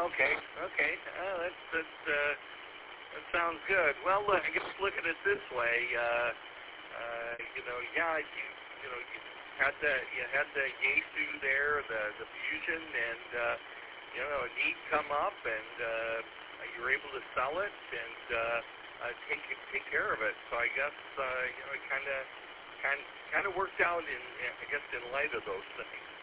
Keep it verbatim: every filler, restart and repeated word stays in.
Okay, okay. Uh, that's that's uh, that sounds good. Well, look, I guess look at it this way. Uh, uh, you know, yeah, you you know you had the you had the Yaesu there, the the fusion, and uh, you know a need come up, and uh, you were able to sell it and uh, uh, take take care of it. So I guess uh, you know it kind of kind kind of worked out in I guess in light of those things.